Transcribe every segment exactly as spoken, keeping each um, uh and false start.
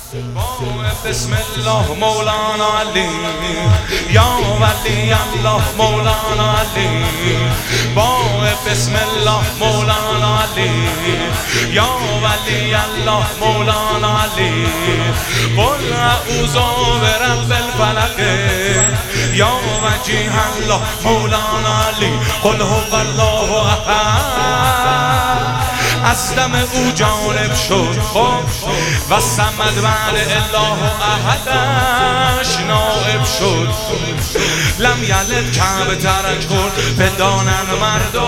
بسم الله مولانا علی یا ولی الله مولانا علی با بسم الله مولانا علی یا ولی الله مولانا علی قل اعوذ برب الفلق یا وجیه الله مولانا علی قل هو الله احد از دم او جانب شد و صمد بعد الله احدش نائب شد لم یلد کعبه ترک خورد بدانن مردم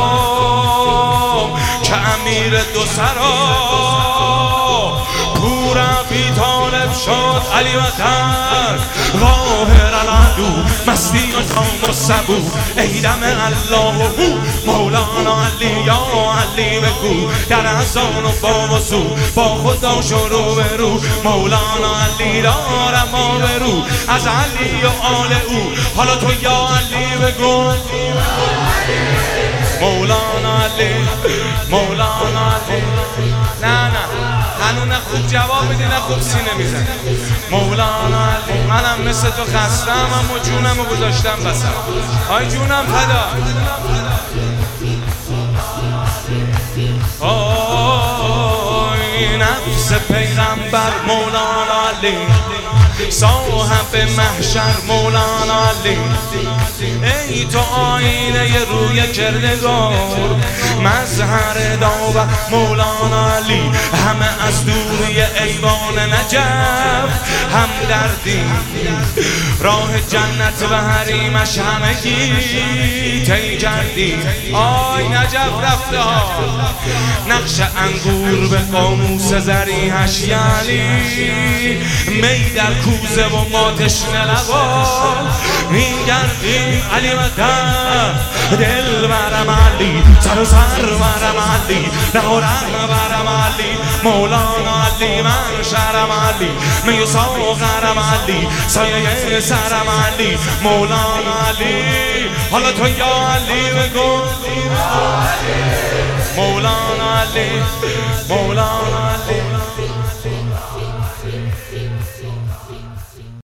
که امیر دو سرا پورا بی طالب شد علی وطن ظاهر العدو مستی و تام و سبو ایدم الله و هو مولانا علی یا علی بگو در ازان و با و سو با خدا شروع برو مولانا علی دارم ما برو از علی و آل او حالا تو یا علی بگو مولانا علی مولانا علی نه نه هنو نه خوب جواب میدی نه خوب سینه میزن مولانا علی منم مثل تو خستم اما جونم رو گذاشتم بسر آی جونم فدا آی نفس پیغمبر مولانا علی صاحب محشر مولانا علی ای تو آینه روی کردگار مظهر داور مولانا علی همه از دوری ایوان نجف هم دردی راه جنت و حریمش همگی طی کردی آی نجف رفته ها نقش انگور به قاموس زریحش یعنی می در کوزه و ما تشنه لبا میگردی علی وطن دل برم علی سر و سر برم علی نهارم برم علی مولانا علی من شرم علی می و ساغرم علی سایه سرم علی مولانا علی حالا تو یا علی بگو مولانا علی مولانا علی